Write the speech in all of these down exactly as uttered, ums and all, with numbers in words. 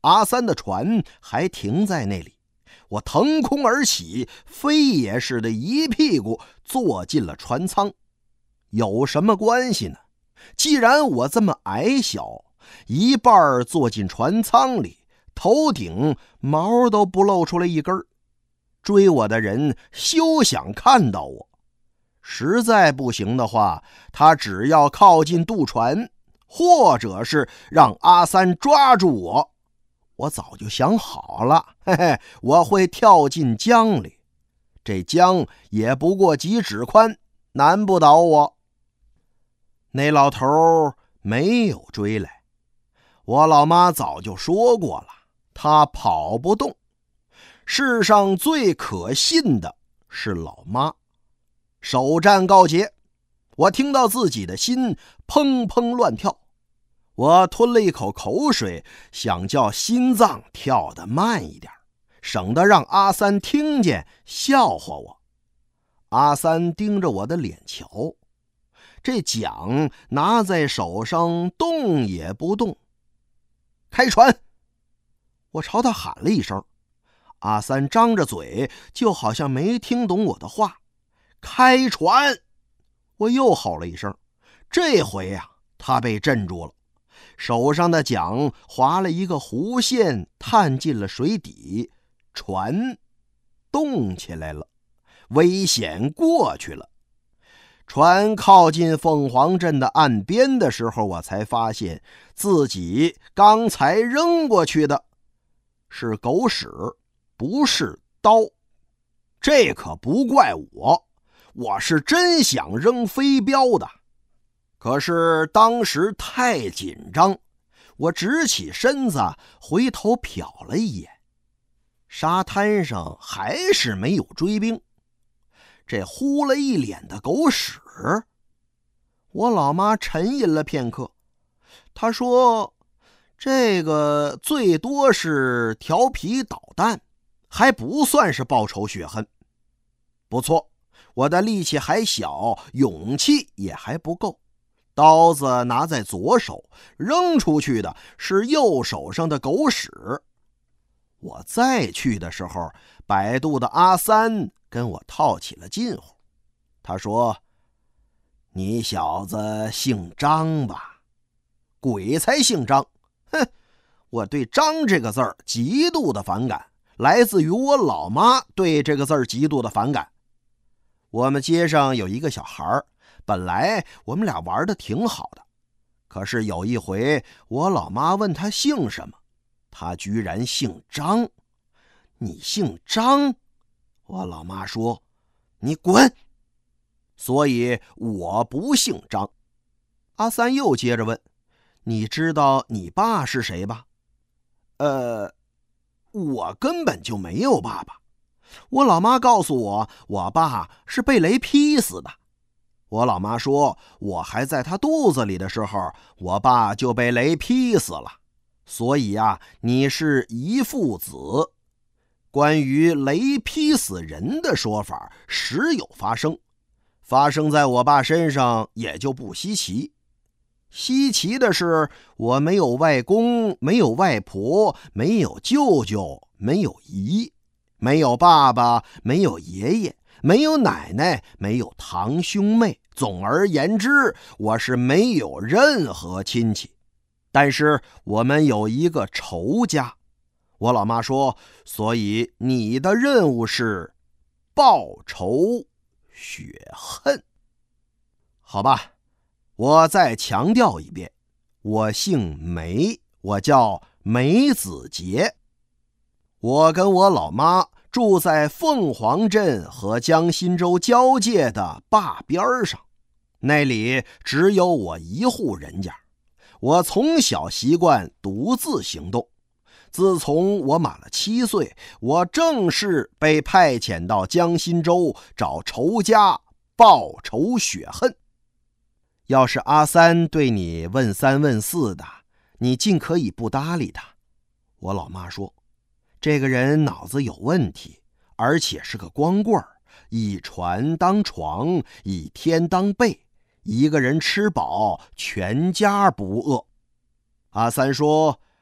阿三的船还停在那里。我腾空而起，飞也似的一屁股坐进了船舱。有什么关系呢？既然我这么矮小，一半坐进船舱里，头顶毛都不露出来一根，追我的人休想看到我。实在不行的话，他只要靠近渡船，或者是让阿三抓住我，我早就想好了，嘿嘿，我会跳进江里。这江也不过几指宽，难不倒我。那老头没有追来，我老妈早就说过了，他跑不动。世上最可信的是老妈。首战告捷，我听到自己的心砰砰乱跳。我吞了一口口水，想叫心脏跳得慢一点，省得让阿三听见笑话我。阿三盯着我的脸瞧，这桨拿在手上动也不动。开船！我朝他喊了一声，阿三张着嘴，就好像没听懂我的话。开船！我又吼了一声，这回呀、啊，他被镇住了。手上的桨划了一个弧线，探进了水底，船动起来了，危险过去了。船靠近凤凰镇的岸边的时候，我才发现自己刚才扔过去的是狗屎，不是刀。这可不怪我，我是真想扔飞镖的。可是当时太紧张，我直起身子回头瞟了一眼，沙滩上还是没有追兵。这呼了一脸的狗屎。我老妈沉吟了片刻，她说这个最多是调皮捣蛋，还不算是报仇雪恨。不错，我的力气还小，勇气也还不够。刀子拿在左手，扔出去的是右手上的狗屎。我再去的时候，摆渡的阿三跟我套起了近乎。他说：“你小子姓张吧？”鬼才姓张！哼，我对张这个字儿极度的反感，来自于我老妈对这个字儿极度的反感。我们街上有一个小孩，本来我们俩玩的挺好的，可是有一回我老妈问他姓什么，他居然姓张。你姓张？我老妈说，你滚！所以我不姓张。阿三又接着问，你知道你爸是谁吧？呃，我根本就没有爸爸。我老妈告诉我，我爸是被雷劈死的。我老妈说，我还在他肚子里的时候，我爸就被雷劈死了。所以啊，你是遗腹子。关于雷劈死人的说法，时有发生，发生在我爸身上也就不稀奇。稀奇的是，我没有外公，没有外婆，没有舅舅，没有姨，没有爸爸，没有爷爷，没有奶奶，没有堂兄妹。总而言之，我是没有任何亲戚。但是我们有一个仇家。我老妈说，所以你的任务是报仇雪恨。好吧，我再强调一遍，我姓梅，我叫梅子杰。我跟我老妈住在凤凰镇和江心洲交界的坝边上，那里只有我一户人家。我从小习惯独自行动，自从我满了七岁，我正式被派遣到江心洲找仇家报仇雪恨。要是阿三对你问三问四的，你尽可以不搭理他。我老妈说，这个人脑子有问题，而且是个光棍儿，以船当床，以天当被，一个人吃饱，全家不饿。阿三说，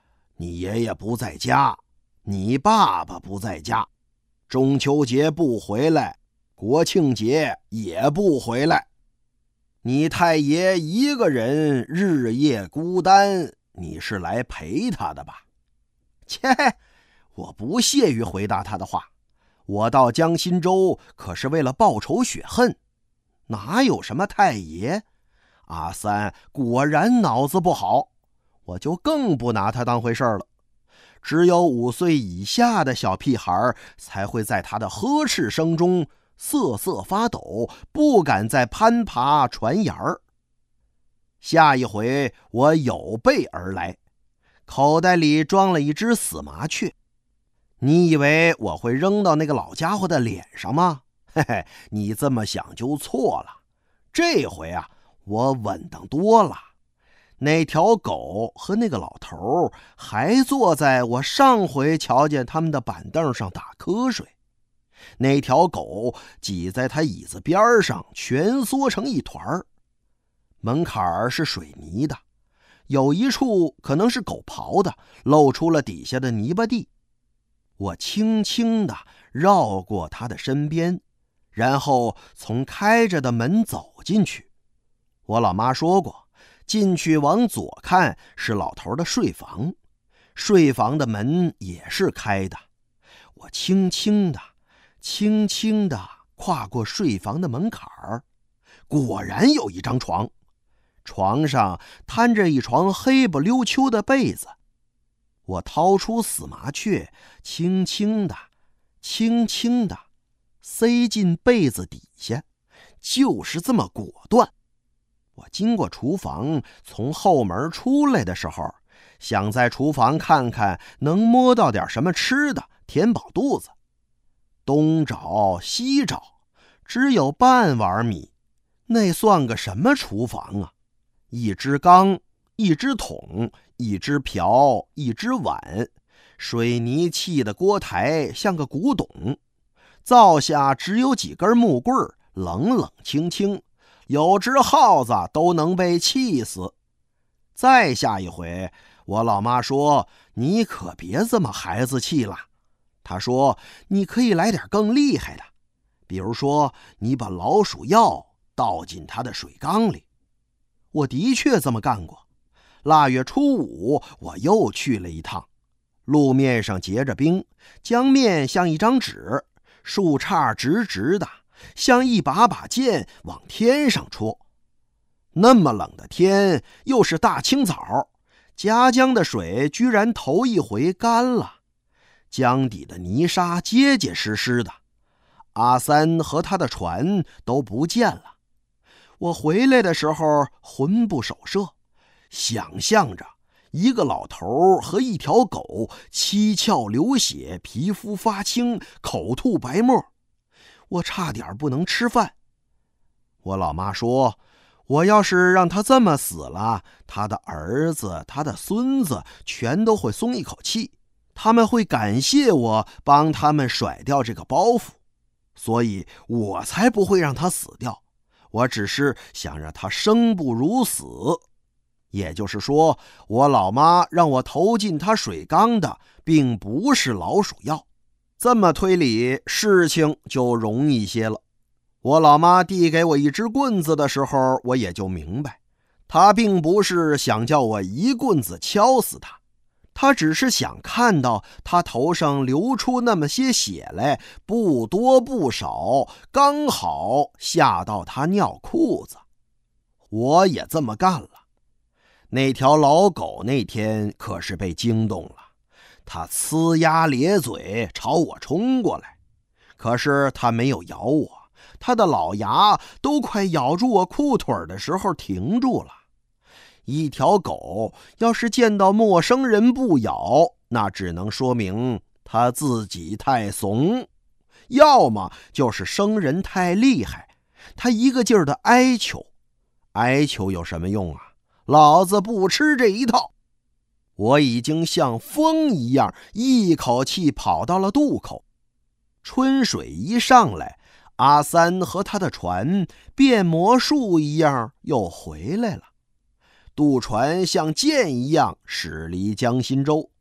你爷爷不在家，你爸爸不在家，中秋节不回来，国庆节也不回来。你太爷一个人日夜孤单，你是来陪他的吧？”切，我不屑于回答他的话。我到江心洲可是为了报仇雪恨，哪有什么太爷？阿三果然脑子不好，我就更不拿他当回事了。只有五岁以下的小屁孩才会在他的呵斥声中瑟瑟发抖，不敢再攀爬船沿儿。下一回我有备而来，口袋里装了一只死麻雀。你以为我会扔到那个老家伙的脸上吗？嘿嘿，你这么想就错了。这回啊，我稳当多了。那条狗和那个老头还坐在我上回瞧见他们的板凳上打瞌睡。那条狗挤在他椅子边上，蜷缩成一团儿。门槛是水泥的，有一处可能是狗刨的，露出了底下的泥巴地。我轻轻地绕过他的身边，然后从开着的门走进去。我老妈说过，进去往左看是老头的睡房，睡房的门也是开的。我轻轻地轻轻地跨过睡房的门槛儿，果然有一张床，床上摊着一床黑不溜秋的被子。我掏出死麻雀，轻轻地轻轻地塞进被子底下，就是这么果断。我经过厨房，从后门出来的时候，想在厨房看看能摸到点什么吃的，填饱肚子。东找西找，只有半碗米，那算个什么厨房啊？一只缸，一只桶，一只瓢，一只碗，水泥砌的锅台像个古董，灶下只有几根木棍，冷冷清清，有只耗子都能被气死。再下一回，我老妈说，你可别这么孩子气了。她说，你可以来点更厉害的，比如说你把老鼠药倒进他的水缸里。我的确这么干过。腊月初五，我又去了一趟。路面上结着冰，江面像一张纸，树杈直直的，像一把把剑往天上戳。那么冷的天，又是大清早，夹江的水居然头一回干了，江底的泥沙结结实实的。阿三和他的船都不见了。我回来的时候魂不守舍，想象着一个老头和一条狗七窍流血，皮肤发青，口吐白沫，我差点不能吃饭。我老妈说，我要是让他这么死了，他的儿子他的孙子全都会松一口气，他们会感谢我帮他们甩掉这个包袱，所以我才不会让他死掉，我只是想让他生不如死。也就是说，我老妈让我投进她水缸的并不是老鼠药。这么推理，事情就容易些了。我老妈递给我一只棍子的时候，我也就明白，她并不是想叫我一棍子敲死她，她只是想看到她头上流出那么些血来，不多不少，刚好吓到她尿裤子。我也这么干了。那条老狗那天可是被惊动了，它呲牙咧嘴朝我冲过来，可是它没有咬我，它的老牙都快咬住我裤腿的时候停住了。一条狗要是见到陌生人不咬，那只能说明它自己太怂，要么就是生人太厉害，它一个劲儿的哀求。哀求有什么用啊？老子不吃这一套。我已经像风一样一口气跑到了渡口。春水一上来，阿三和他的船变魔术一样又回来了。渡船像箭一样驶离江心洲，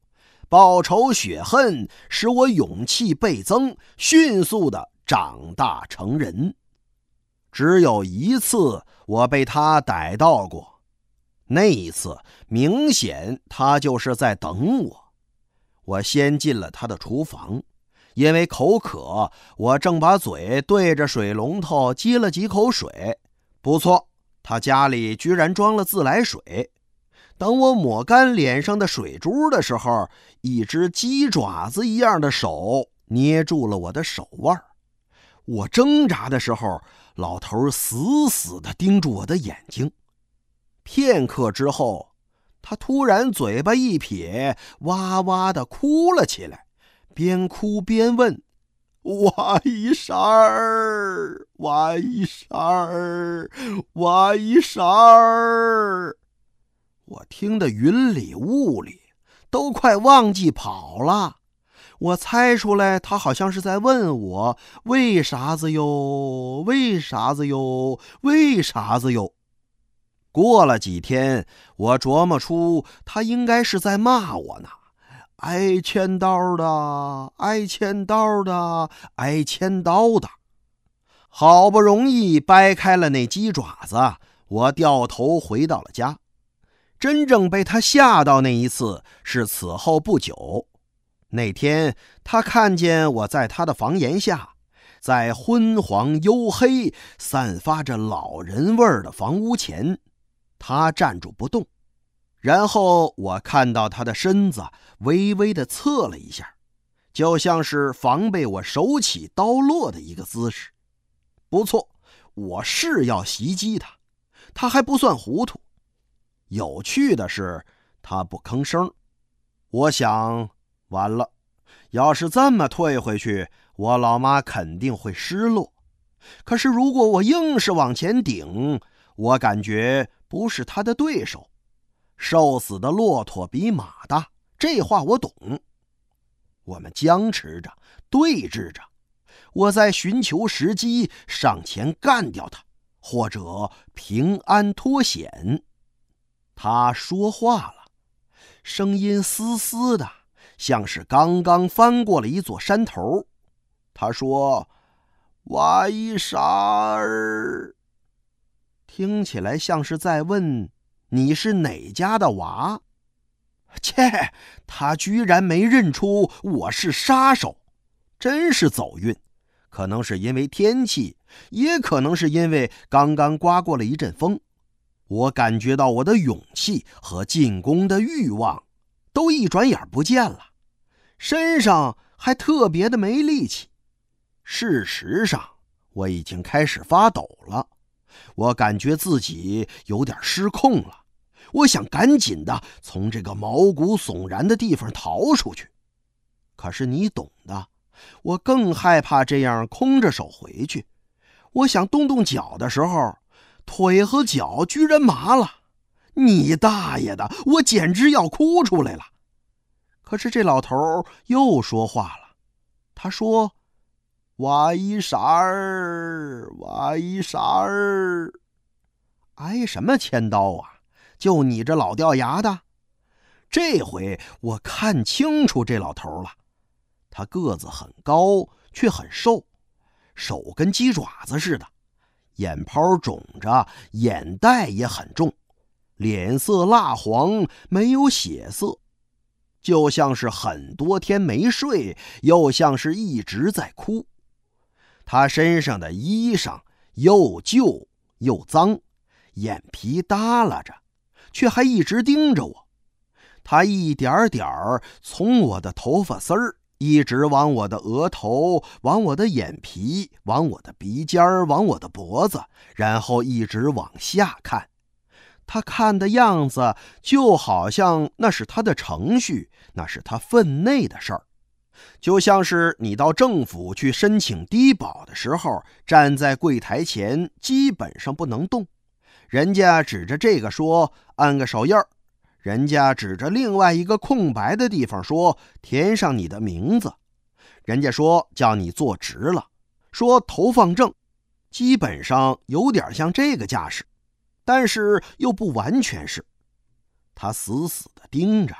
报仇雪恨使我勇气倍增，迅速地长大成人。只有一次我被他逮到过，那一次明显他就是在等我。我先进了他的厨房，因为口渴，我正把嘴对着水龙头接了几口水。不错，他家里居然装了自来水。等我抹干脸上的水珠的时候，一只鸡爪子一样的手捏住了我的手腕。我挣扎的时候，老头死死地盯住我的眼睛。片刻之后，他突然嘴巴一撇，哇哇地哭了起来，边哭边问：瓦一婶儿，瓦一婶儿，瓦一婶儿。我听得云里雾里，都快忘记跑了。我猜出来他好像是在问我为啥子哟，为啥子哟，为啥子哟。过了几天，我琢磨出他应该是在骂我呢，挨千刀的，挨千刀的，挨千刀的。好不容易掰开了那鸡爪子，我掉头回到了家。真正被他吓到那一次是此后不久。那天他看见我在他的房檐下，在昏黄黝黑散发着老人味儿的房屋前，他站住不动。然后我看到他的身子微微地侧了一下，就像是防备我手起刀落的一个姿势。不错，我是要袭击他，他还不算糊涂。有趣的是，他不吭声。我想，完了，要是这么退回去，我老妈肯定会失落。可是如果我硬是往前顶，我感觉不是他的对手。瘦死的骆驼比马大，这话我懂。我们僵持着，对峙着，我在寻求时机上前干掉他，或者平安脱险。他说话了，声音嘶嘶的，像是刚刚翻过了一座山头。他说：瓦一婶儿。听起来像是在问你是哪家的娃。切，他居然没认出我是杀手，真是走运。可能是因为天气，也可能是因为刚刚刮过了一阵风。我感觉到我的勇气和进攻的欲望都一转眼不见了，身上还特别的没力气。事实上，我已经开始发抖了，我感觉自己有点失控了。我想赶紧的从这个毛骨悚然的地方逃出去。可是你懂的，我更害怕这样空着手回去。我想动动脚的时候，腿和脚居然麻了。你大爷的，我简直要哭出来了。可是这老头又说话了，他说：瓦一婶儿，瓦一婶儿。挨什么千刀啊？就你这老掉牙的？这回我看清楚这老头了，他个子很高，却很瘦，手跟鸡爪子似的，眼泡肿着，眼袋也很重，脸色蜡黄，没有血色，就像是很多天没睡，又像是一直在哭。他身上的衣裳又旧又脏，眼皮耷拉着，却还一直盯着我。他一点点儿从我的头发丝儿一直往我的额头，往我的眼皮，往我的鼻尖儿，往我的脖子，然后一直往下看。他看的样子就好像那是他的程序，那是他分内的事儿。就像是你到政府去申请低保的时候，站在柜台前基本上不能动，人家指着这个说按个手印儿，人家指着另外一个空白的地方说填上你的名字，人家说叫你坐直了，说投放证，基本上有点像这个架势，但是又不完全是。他死死地盯着，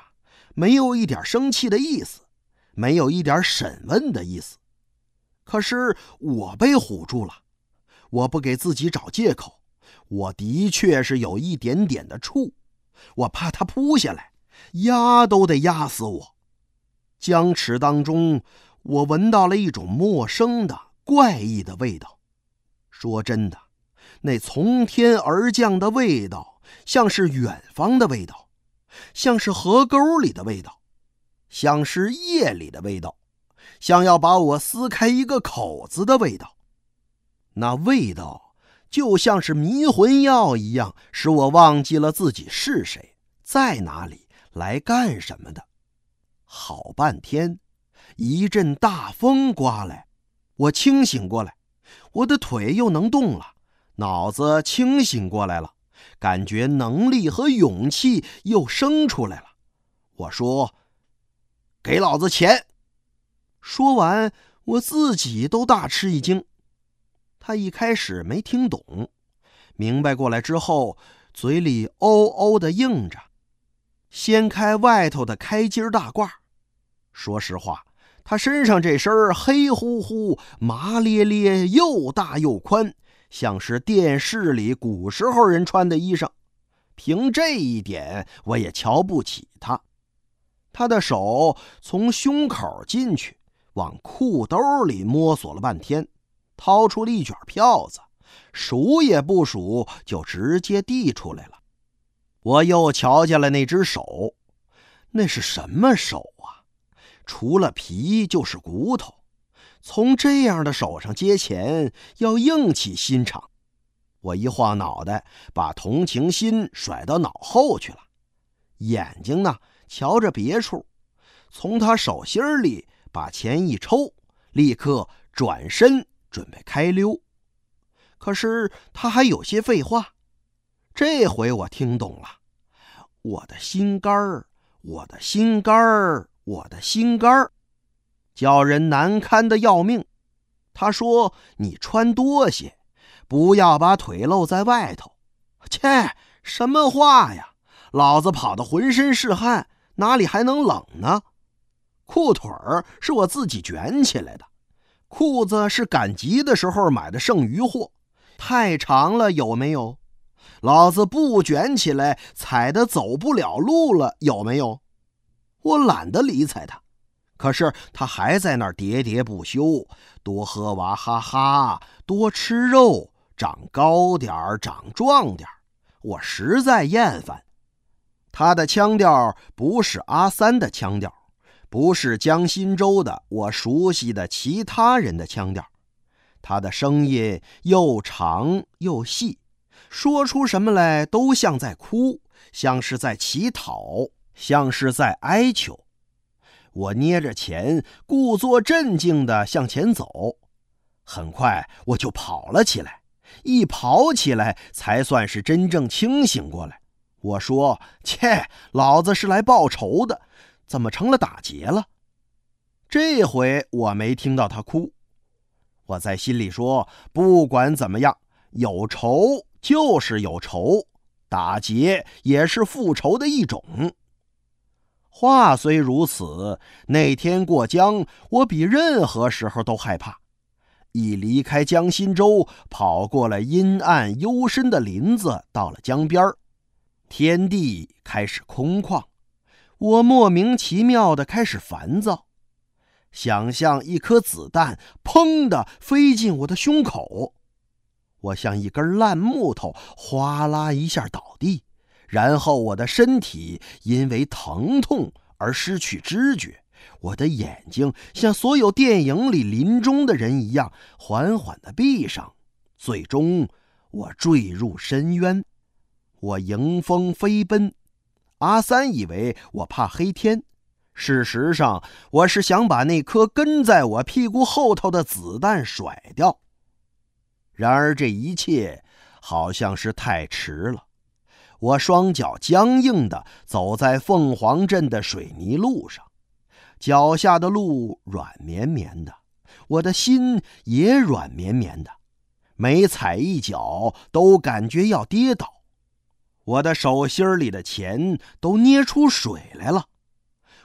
没有一点生气的意思，没有一点审问的意思。可是我被唬住了，我不给自己找借口，我的确是有一点点的怵，我怕他扑下来，压都得压死我。僵持当中，我闻到了一种陌生的怪异的味道。说真的，那从天而降的味道，像是远方的味道，像是河沟里的味道，像是夜里的味道，像要把我撕开一个口子的味道。那味道就像是迷魂药一样，使我忘记了自己是谁，在哪里，来干什么的。好半天，一阵大风刮来，我清醒过来，我的腿又能动了，脑子清醒过来了，感觉能力和勇气又生出来了。我说：“给老子钱！”说完，我自己都大吃一惊。他一开始没听懂，明白过来之后，嘴里哦哦地应着，掀开外头的开襟大褂。说实话，他身上这身黑乎乎、麻咧咧、又大又宽，像是电视里古时候人穿的衣裳。凭这一点，我也瞧不起他。他的手从胸口进去，往裤兜里摸索了半天，掏出了一卷票子，数也不数，就直接递出来了。我又瞧见了那只手，那是什么手啊？除了皮就是骨头，从这样的手上接钱要硬起心肠。我一晃脑袋，把同情心甩到脑后去了，眼睛呢瞧着别处，从他手心里把钱一抽，立刻转身准备开溜。可是他还有些废话。这回我听懂了，我的心肝儿，我的心肝儿，我的心肝儿，叫人难堪的要命。他说：“你穿多些，不要把腿露在外头。”切，什么话呀！老子跑得浑身是汗，哪里还能冷呢？裤腿儿是我自己卷起来的，裤子是赶集的时候买的剩余货，太长了有没有？老子不卷起来，踩得走不了路了有没有？我懒得理睬他，可是他还在那儿喋喋不休，多喝娃哈哈，多吃肉，长高点儿，长壮点儿。我实在厌烦。他的腔调不是阿三的腔调，不是江心洲的我熟悉的其他人的腔调。他的声音又长又细，说出什么来都像在哭，像是在乞讨，像是在哀求。我捏着钱，故作镇静地向前走。很快我就跑了起来，一跑起来才算是真正清醒过来。我说：“切，老子是来报仇的，怎么成了打劫了？”这回我没听到他哭。我在心里说，不管怎么样，有仇就是有仇，打劫也是复仇的一种。话虽如此，那天过江，我比任何时候都害怕。一离开江心洲，跑过了阴暗幽深的林子，到了江边，天地开始空旷。我莫名其妙地开始烦躁，想象一颗子弹砰地飞进我的胸口，我像一根烂木头哗啦一下倒地，然后我的身体因为疼痛而失去知觉，我的眼睛像所有电影里临终的人一样缓缓地闭上，最终我坠入深渊。我迎风飞奔，阿三以为我怕黑天，事实上我是想把那颗跟在我屁股后头的子弹甩掉。然而这一切好像是太迟了，我双脚僵硬地走在凤凰镇的水泥路上，脚下的路软绵绵的，我的心也软绵绵的，每踩一脚都感觉要跌倒。我的手心里的钱都捏出水来了，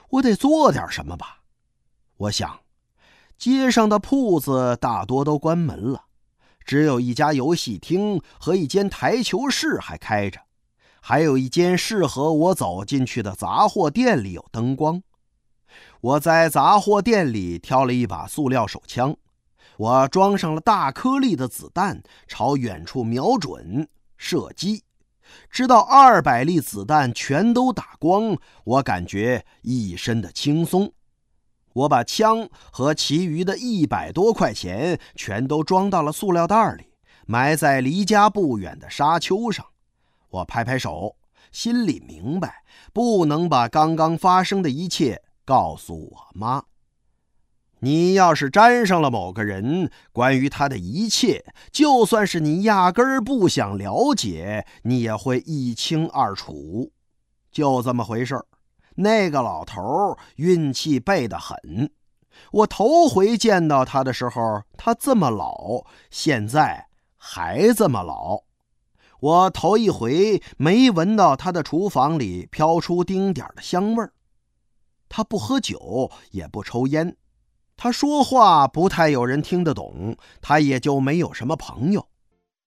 我得做点什么吧。我想，街上的铺子大多都关门了，只有一家游戏厅和一间台球室还开着，还有一间适合我走进去的杂货店里有灯光。我在杂货店里挑了一把塑料手枪，我装上了大颗粒的子弹，朝远处瞄准射击，直到二百粒子弹全都打光，我感觉一身的轻松。我把枪和其余的一百多块钱全都装到了塑料袋里，埋在离家不远的沙丘上。我拍拍手，心里明白，不能把刚刚发生的一切告诉我妈。你要是沾上了某个人，关于他的一切，就算是你压根儿不想了解，你也会一清二楚。就这么回事儿。那个老头运气背得很，我头回见到他的时候，他这么老，现在还这么老。我头一回没闻到他的厨房里飘出丁点的香味儿。他不喝酒，也不抽烟，他说话不太有人听得懂，他也就没有什么朋友。